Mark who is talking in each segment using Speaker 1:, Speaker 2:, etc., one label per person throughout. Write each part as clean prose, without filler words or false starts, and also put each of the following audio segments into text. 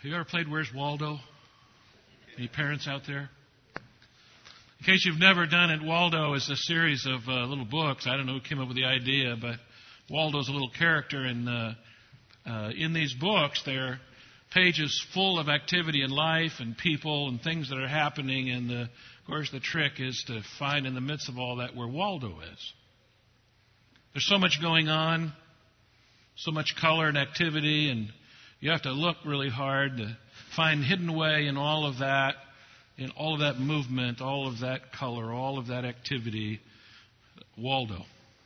Speaker 1: Have you ever played Where's Waldo? Any parents out there? In case you've never done it, Waldo is a series of little books. I don't know who came up with the idea, but Waldo's a little character. And in these books, they're pages full of activity in life and people and things that are happening. And, of course, the trick is to find in the midst of all that where Waldo is. There's so much going on, so much color and activity, and you have to look really hard to find hidden away in all of that movement, all of that color, all of that activity, Waldo.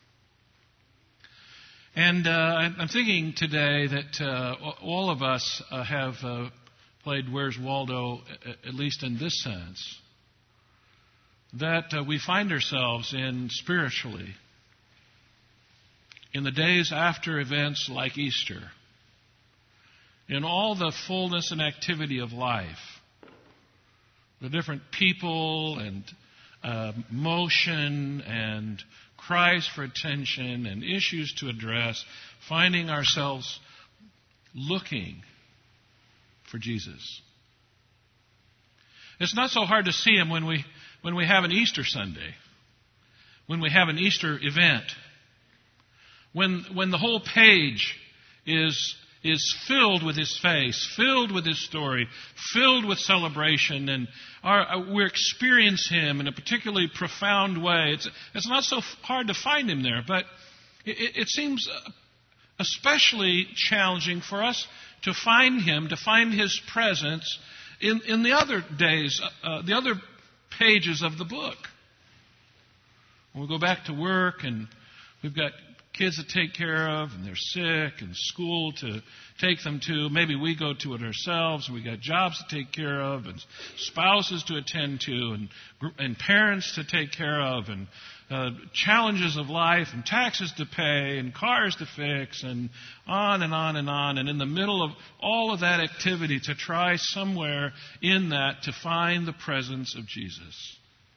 Speaker 1: And I'm thinking today that all of us have played Where's Waldo, at least in this sense, that we find ourselves in spiritually in the days after events like Easter, in all the fullness and activity of life, the different people and motion and cries for attention and issues to address, finding ourselves looking for Jesus. It's not so hard to see Him when we have an Easter Sunday, when we have an Easter event, when the whole page is filled with His face, filled with His story, filled with celebration, and we experience Him in a particularly profound way. It's not so hard to find Him there, but it seems especially challenging for us to find Him, to find His presence in the other days, the other pages of the book. When we go back to work and we've got kids to take care of, and they're sick, and school to take them to. Maybe we go to it ourselves, and we got jobs to take care of, and spouses to attend to, and parents to take care of, and challenges of life, and taxes to pay, and cars to fix, and on and on and on. And in the middle of all of that activity, to try somewhere in that to find the presence of Jesus.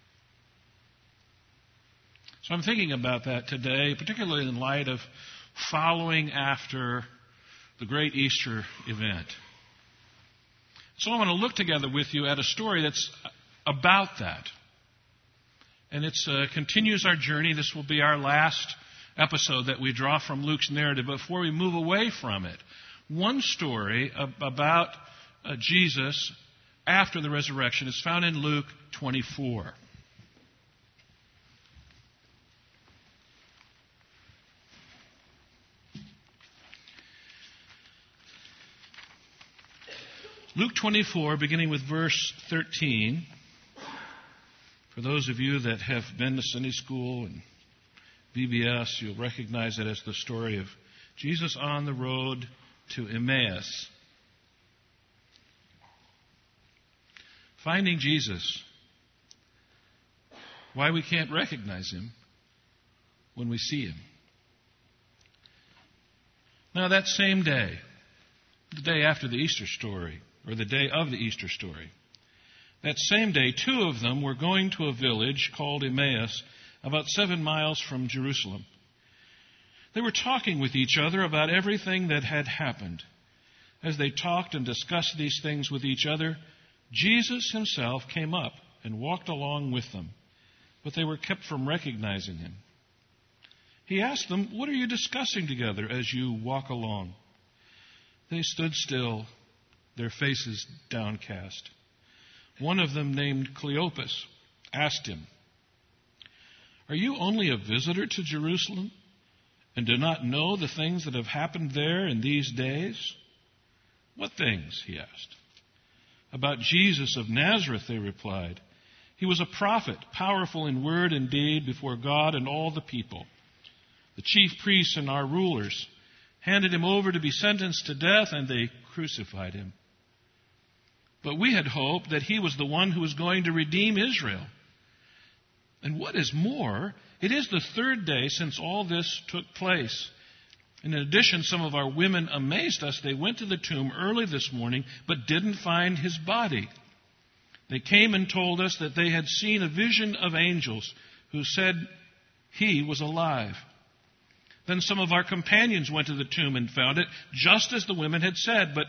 Speaker 1: So I'm thinking about that today, particularly in light of following after the great Easter event. So I want to look together with you at a story that's about that. And it continues our journey. This will be our last episode that we draw from Luke's narrative before we move away from it. One story about Jesus after the resurrection is found in Luke 24. Luke 24, beginning with verse 13. For those of you that have been to Sunday school and VBS, you'll recognize it as the story of Jesus on the road to Emmaus. Finding Jesus. Why we can't recognize Him when we see Him. Now that same day, the day after the Easter story, or the day of the Easter story. That same day, two of them were going to a village called Emmaus, about 7 miles from Jerusalem. They were talking with each other about everything that had happened. As they talked and discussed these things with each other, Jesus Himself came up and walked along with them, but they were kept from recognizing Him. He asked them, "What are you discussing together as you walk along?" They stood still, their faces downcast. One of them, named Cleopas, asked Him, "Are you only a visitor to Jerusalem and do not know the things that have happened there in these days?" "What things?" he asked. "About Jesus of Nazareth," they replied. "He was a prophet, powerful in word and deed before God and all the people. The chief priests and our rulers handed Him over to be sentenced to death, and they crucified Him. But we had hoped that He was the one who was going to redeem Israel. And what is more, it is the third day since all this took place. In addition, some of our women amazed us. They went to the tomb early this morning, but didn't find His body. They came and told us that they had seen a vision of angels who said He was alive. Then some of our companions went to the tomb and found it just as the women had said, but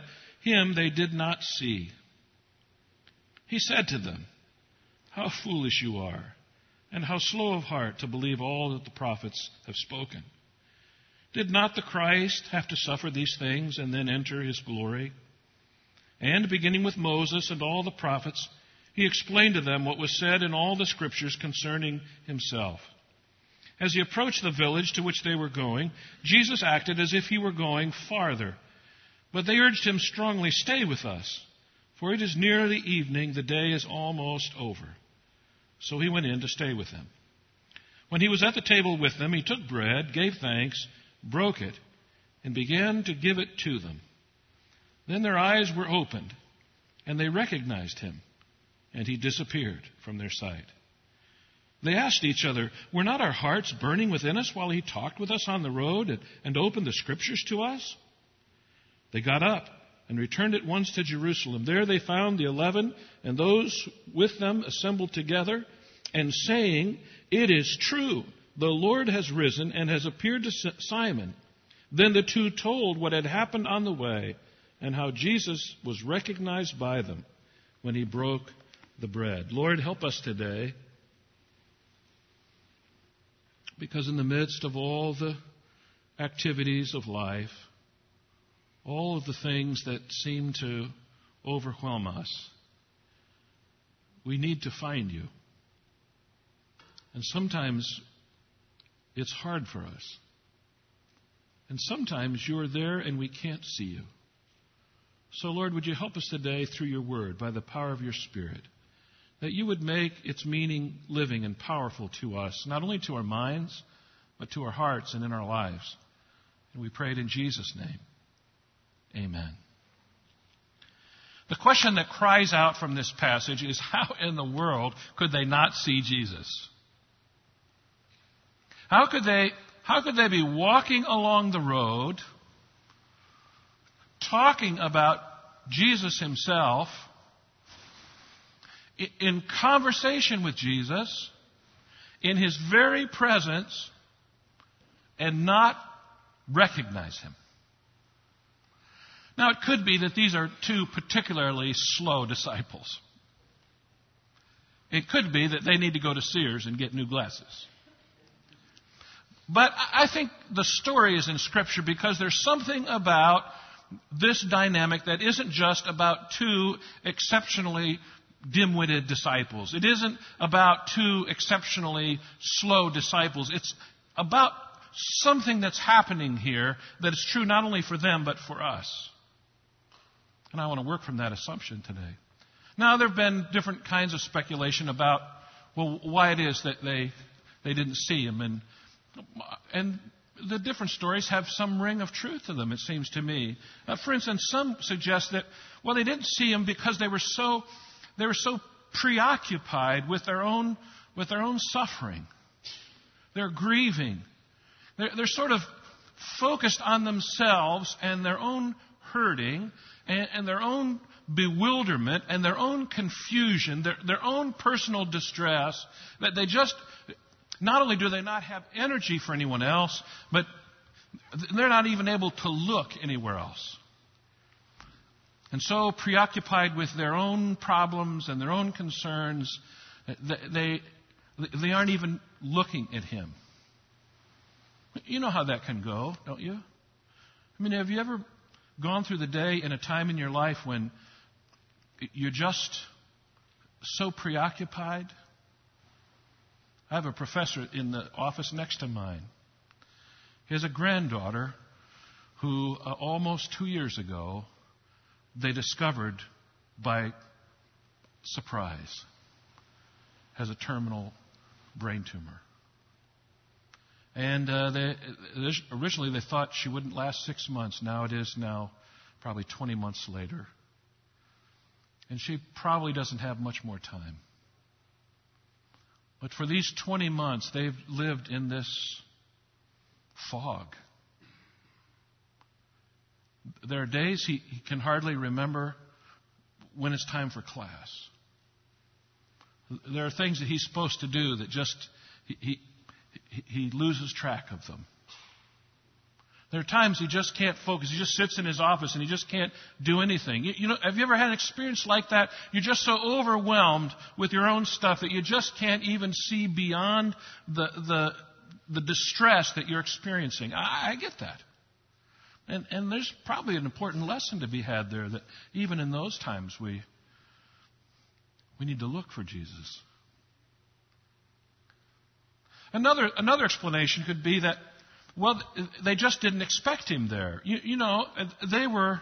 Speaker 1: him they did not see. He said to them, "How foolish you are, and how slow of heart to believe all that the prophets have spoken. Did not the Christ have to suffer these things and then enter his glory?" And beginning with Moses and all the prophets, he explained to them what was said in all the scriptures concerning himself. As he approached the village to which they were going, Jesus acted as if he were going farther. But they urged him strongly, "Stay with us, for it is nearly evening, the day is almost over." So he went in to stay with them. When he was at the table with them, he took bread, gave thanks, broke it, and began to give it to them. Then their eyes were opened, and they recognized him, and he disappeared from their sight. They asked each other, "Were not our hearts burning within us while he talked with us on the road and opened the scriptures to us?" They got up and returned at once to Jerusalem. There they found the 11 and those with them assembled together, and saying, "It is true, the Lord has risen and has appeared to Simon." Then the two told what had happened on the way and how Jesus was recognized by them when he broke the bread. Lord, help us today, because in the midst of all the activities of life, all of the things that seem to overwhelm us, we need to find you. And sometimes it's hard for us. And sometimes you're there and we can't see you. So, Lord, would you help us today through your word, by the power of your Spirit, that you would make its meaning living and powerful to us, not only to our minds, but to our hearts and in our lives. And we pray it in Jesus' name. Amen. The question that cries out from this passage is, how in the world could they not see Jesus? How could they be walking along the road, talking about Jesus himself, in conversation with Jesus, in his very presence, and not recognize him? Now, it could be that these are two particularly slow disciples. It could be that they need to go to Sears and get new glasses. But I think the story is in Scripture because there's something about this dynamic that isn't just about two exceptionally dim-witted disciples. It isn't about two exceptionally slow disciples. It's about something that's happening here that is true not only for them but for us. And I want to work from that assumption today. Now, there have been different kinds of speculation about, well, why it is that they didn't see him. And the different stories have some ring of truth to them, it seems to me. For instance, some suggest that, well, they didn't see him because they were so preoccupied with their own suffering. They're grieving. They're sort of focused on themselves and their own hurting and their own bewilderment and their own confusion, their own personal distress, that they just, not only do they not have energy for anyone else, but they're not even able to look anywhere else. And so preoccupied with their own problems and their own concerns, they aren't even looking at him. You know how that can go, don't you? I mean, have you ever gone through the day in a time in your life when you're just so preoccupied? I have a professor in the office next to mine. He has a granddaughter who almost 2 years ago they discovered by surprise has a terminal brain tumor. And originally they thought she wouldn't last 6 months. Now it is probably 20 months later. And she probably doesn't have much more time. But for these 20 months, they've lived in this fog. There are days he can hardly remember when it's time for class. There are things that he's supposed to do that just he loses track of them. There are times he just can't focus. He just sits in his office and he just can't do anything. You know, have you ever had an experience like that? You're just so overwhelmed with your own stuff that you just can't even see beyond the distress that you're experiencing. I get that. And there's probably an important lesson to be had there, that even in those times we need to look for Jesus. Another explanation could be that, well, they just didn't expect him there. You know, they were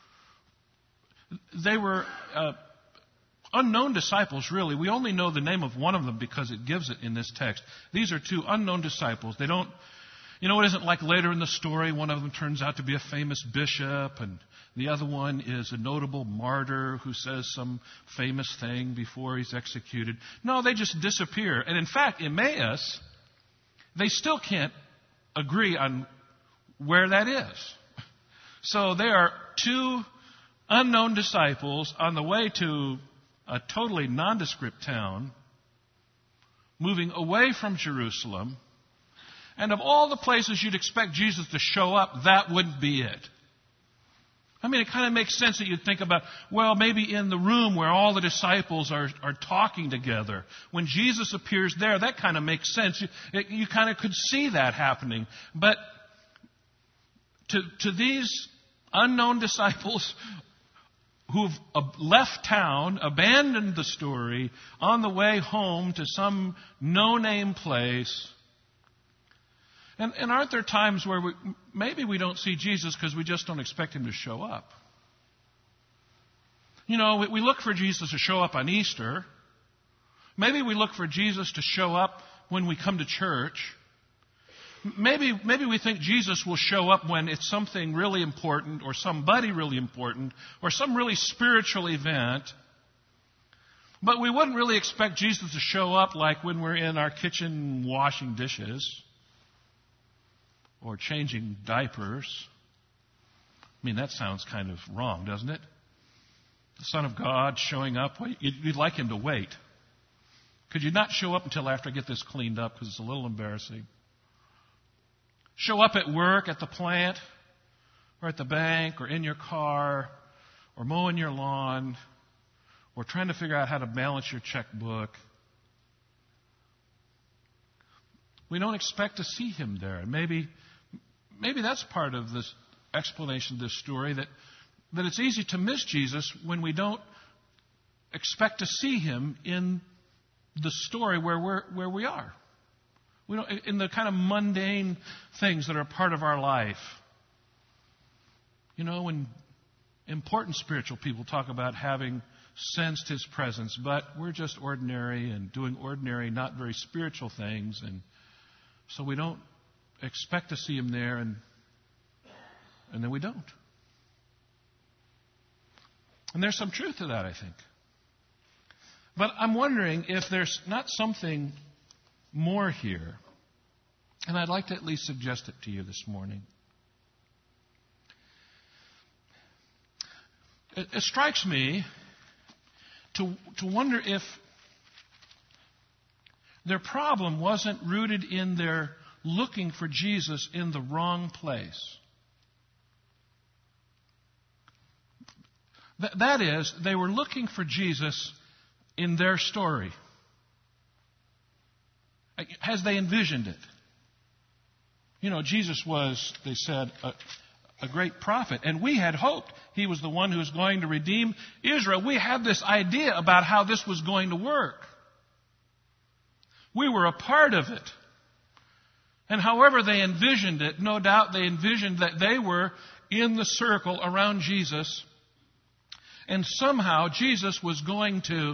Speaker 1: unknown disciples, really. We only know the name of one of them because it gives it in this text. These are two unknown disciples. They don't, you know, it isn't like later in the story one of them turns out to be a famous bishop and the other one is a notable martyr who says some famous thing before he's executed. No, they just disappear. And in fact, Emmaus, they still can't agree on where that is. So they are two unknown disciples on the way to a totally nondescript town, moving away from Jerusalem. And of all the places you'd expect Jesus to show up, that wouldn't be it. I mean, it kind of makes sense that you'd think about, well, maybe in the room where all the disciples are talking together. When Jesus appears there, that kind of makes sense. You kind of could see that happening. But to these unknown disciples who've left town, abandoned the story, on the way home to some no-name place, and aren't there times where maybe we don't see Jesus because we just don't expect him to show up? You know, we look for Jesus to show up on Easter. Maybe we look for Jesus to show up when we come to church. Maybe we think Jesus will show up when it's something really important or somebody really important or some really spiritual event. But we wouldn't really expect Jesus to show up like when we're in our kitchen washing dishes or changing diapers. I mean, that sounds kind of wrong, doesn't it? The Son of God showing up. You'd like him to wait. Could you not show up until after I get this cleaned up because it's a little embarrassing? Show up at work, at the plant, or at the bank, or in your car, or mowing your lawn, or trying to figure out how to balance your checkbook. We don't expect to see him there. And maybe that's part of this explanation of this story, that it's easy to miss Jesus when we don't expect to see him in the story where we are. We don't, in the kind of mundane things that are part of our life. You know, when important spiritual people talk about having sensed his presence, but we're just ordinary and doing ordinary, not very spiritual things, and so we don't expect to see him there, and then we don't. And there's some truth to that, I think. But I'm wondering if there's not something more here, and I'd like to at least suggest it to you this morning. It strikes me to wonder if their problem wasn't rooted in their looking for Jesus in the wrong place. That is, they were looking for Jesus in their story, as they envisioned it. You know, Jesus was, they said, a great prophet, and we had hoped he was the one who was going to redeem Israel. We had this idea about how this was going to work. We were a part of it. And however they envisioned it, no doubt they envisioned that they were in the circle around Jesus, and somehow Jesus was going to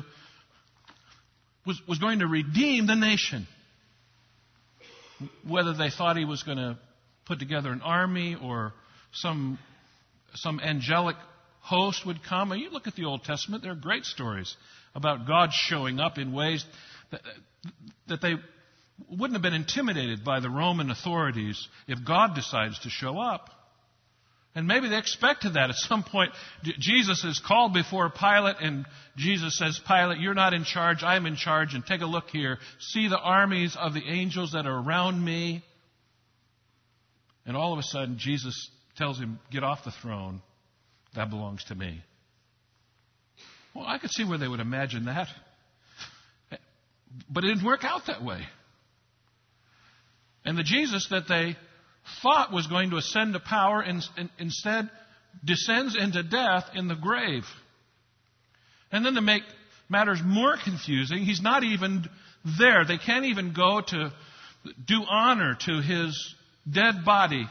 Speaker 1: redeem the nation. Whether they thought he was going to put together an army or some angelic host would come. And you look at the Old Testament, there are great stories about God showing up in ways that they wouldn't have been intimidated by the Roman authorities if God decides to show up. And maybe they expected that at some point. Jesus is called before Pilate, and Jesus says, Pilate, you're not in charge, I'm in charge, and take a look here. See the armies of the angels that are around me. And all of a sudden, Jesus tells him, get off the throne. That belongs to me. Well, I could see where they would imagine that. But it didn't work out that way. And the Jesus that they thought was going to ascend to power instead descends into death in the grave. And then to make matters more confusing, he's not even there. They can't even go to do honor to his dead body.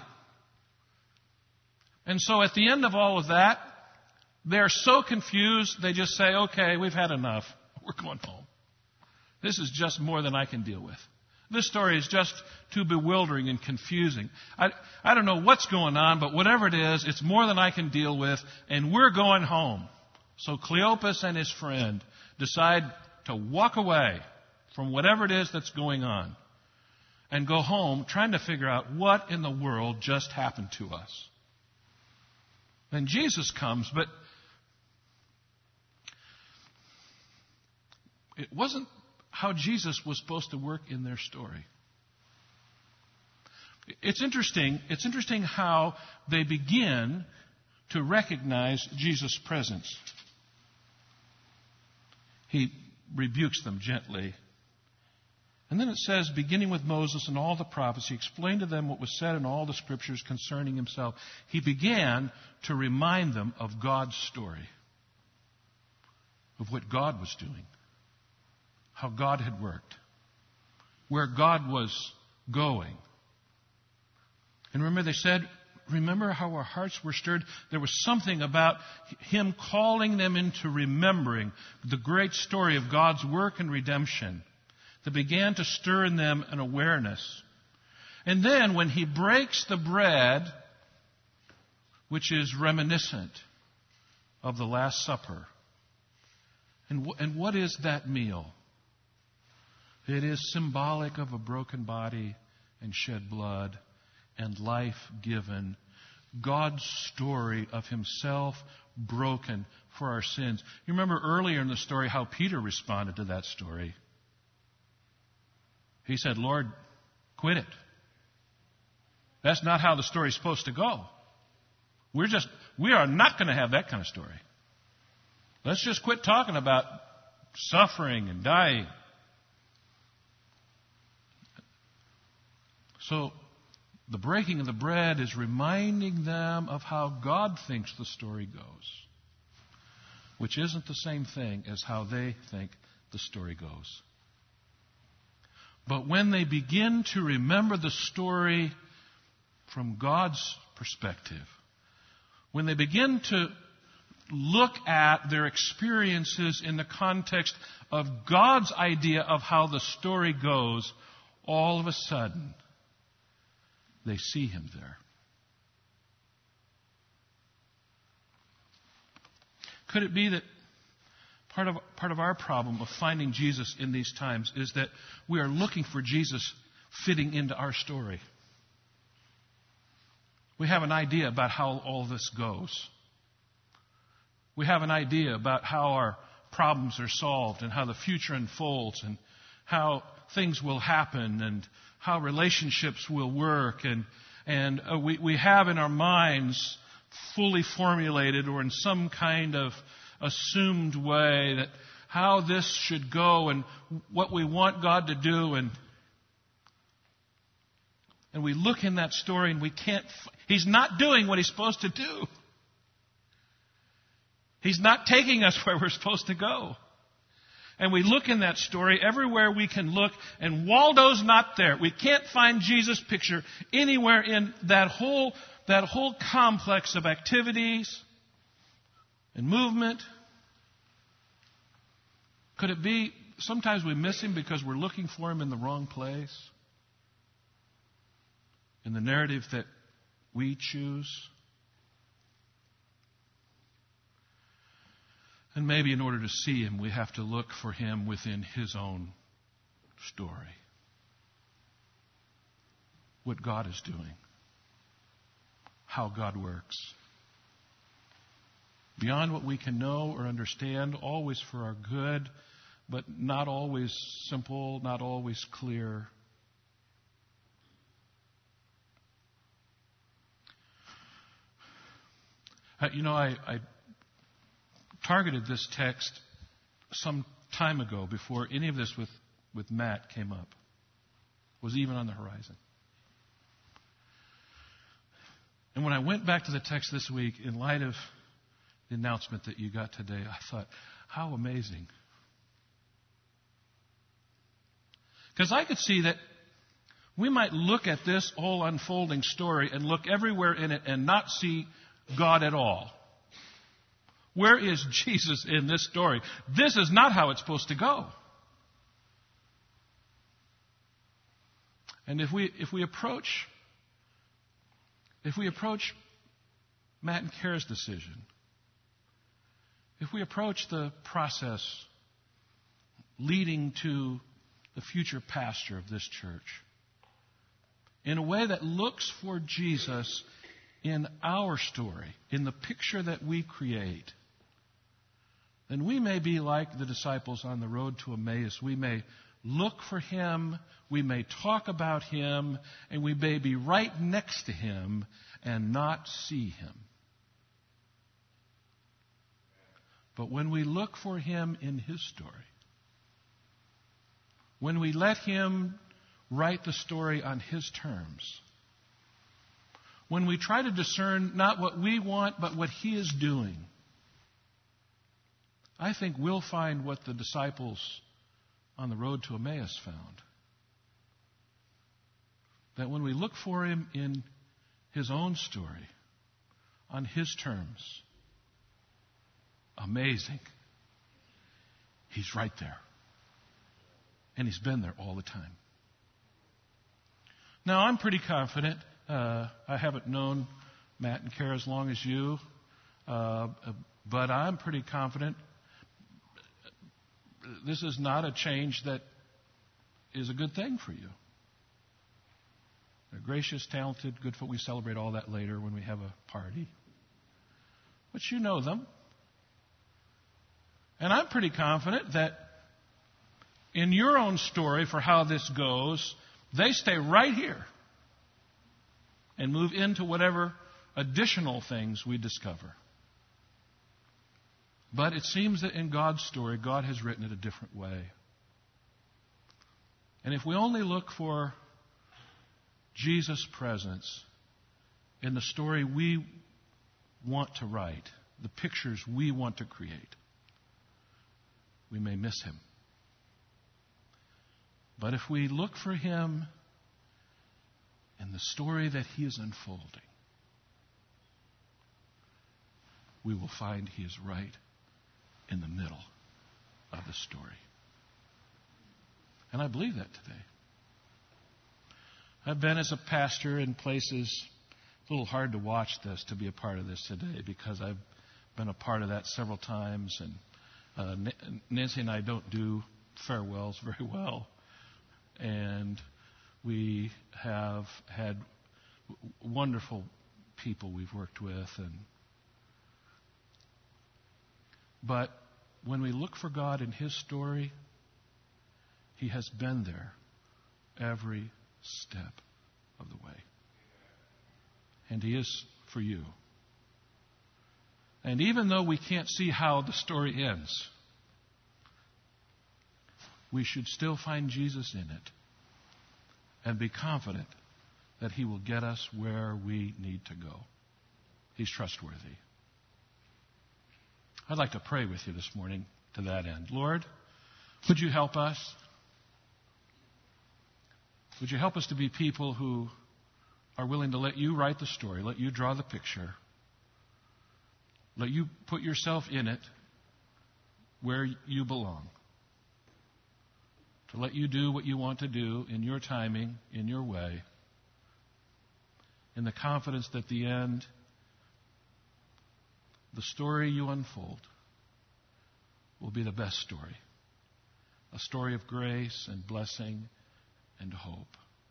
Speaker 1: And so at the end of all of that, they're so confused, they just say, okay, we've had enough. We're going home. This is just more than I can deal with. This story is just too bewildering and confusing. I don't know what's going on, but whatever it is, it's more than I can deal with, and we're going home. So Cleopas and his friend decide to walk away from whatever it is that's going on and go home trying to figure out what in the world just happened to us. Then Jesus comes, but it wasn't how Jesus was supposed to work in their story. It's interesting how they begin to recognize Jesus' presence. He rebukes them gently. And then it says, beginning with Moses and all the prophets, he explained to them what was said in all the scriptures concerning himself. He began to remind them of God's story, of what God was doing, how God had worked, where God was going. And remember how our hearts were stirred? There was something about him calling them into remembering the great story of God's work and redemption that began to stir in them an awareness. And then when he breaks the bread, which is reminiscent of the Last Supper, and what is that meal? It is symbolic of a broken body and shed blood and life given. God's story of himself broken for our sins. You remember earlier in the story how Peter responded to that story. He said, Lord, quit it. That's not how the story's supposed to go. We are not going to have that kind of story. Let's just quit talking about suffering and dying. So the breaking of the bread is reminding them of how God thinks the story goes, which isn't the same thing as how they think the story goes. But when they begin to remember the story from God's perspective, when they begin to look at their experiences in the context of God's idea of how the story goes, all of a sudden, they see him there. Could it be that part of our problem of finding Jesus in these times is that we are looking for Jesus fitting into our story? We have an idea about how all this goes. We have an idea about how our problems are solved and how the future unfolds and how things will happen and how relationships will work. And we have in our minds fully formulated or in some kind of assumed way that how this should go and what we want God to do. And we look in that story and we can't... He's not doing what he's supposed to do. He's not taking us where we're supposed to go. And we look in that story everywhere we can look, and Waldo's not there. We can't find Jesus' picture anywhere in that whole complex of activities and movement. Could it be sometimes we miss him because we're looking for him in the wrong place? In the narrative that we choose? And maybe in order to see him, we have to look for him within his own story. What God is doing. How God works. Beyond what we can know or understand, always for our good, but not always simple, not always clear. I targeted this text some time ago before any of this with Matt came up, was even on the horizon. And when I went back to the text this week, in light of the announcement that you got today, I thought, how amazing. Because I could see that we might look at this whole unfolding story and look everywhere in it and not see God at all. Where is Jesus in this story? This is not how it's supposed to go. And if we approach Matt and Kara's decision, if we approach the process leading to the future pastor of this church in a way that looks for Jesus in our story, in the picture that we create, then we may be like the disciples on the road to Emmaus. We may look for Him, we may talk about Him, and we may be right next to Him and not see Him. But when we look for Him in His story, when we let Him write the story on His terms, when we try to discern not what we want, but what He is doing, I think we'll find what the disciples on the road to Emmaus found. That when we look for Him in His own story, on His terms, amazing, He's right there. And He's been there all the time. Now, I'm pretty confident. I haven't known Matt and Kara as long as you, but I'm pretty confident this is not a change that is a good thing for you. They're gracious, talented, good folk. We celebrate all that later when we have a party. But you know them. And I'm pretty confident that in your own story for how this goes, they stay right here and move into whatever additional things we discover. But it seems that in God's story, God has written it a different way. And if we only look for Jesus' presence in the story we want to write, the pictures we want to create, we may miss Him. But if we look for Him in the story that He is unfolding, we will find He is right in the middle of the story. And I believe that today. I've been as a pastor in places, it's a little hard to watch this, to be a part of this today, because I've been a part of that several times. And Nancy and I don't do farewells very well. And we have had wonderful people we've worked with. But when we look for God in His story, He has been there every step of the way. And He is for you. And even though we can't see how the story ends, we should still find Jesus in it and be confident that He will get us where we need to go. He's trustworthy. I'd like to pray with you this morning to that end. Lord, would You help us? Would You help us to be people who are willing to let You write the story, let You draw the picture, let You put Yourself in it where You belong, to let You do what You want to do in Your timing, in Your way, in the confidence that the end, the story You unfold, will be the best story. A story of grace and blessing and hope.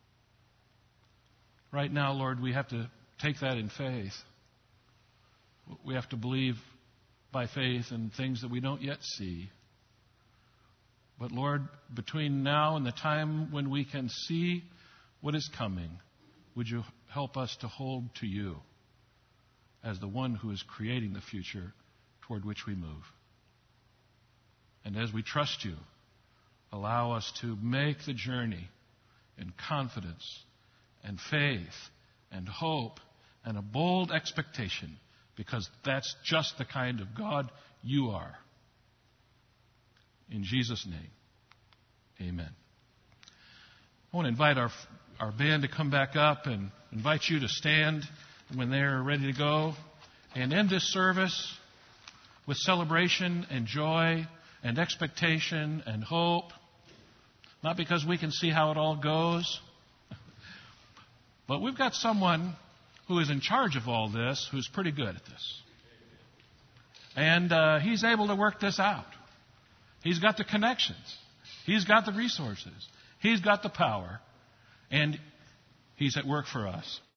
Speaker 1: Right now, Lord, we have to take that in faith. We have to believe by faith in things that we don't yet see. But Lord, between now and the time when we can see what is coming, would You help us to hold to You as the one who is creating the future toward which we move. And as we trust you, allow us to make the journey in confidence and faith and hope and a bold expectation, because that's just the kind of God you are. In Jesus' name, amen. I want to invite our band to come back up and invite you to stand when they're ready to go and end this service with celebration and joy and expectation and hope. Not because we can see how it all goes, but we've got someone who is in charge of all this who's pretty good at this. And he's able to work this out. He's got the connections. He's got the resources. He's got the power. And he's at work for us.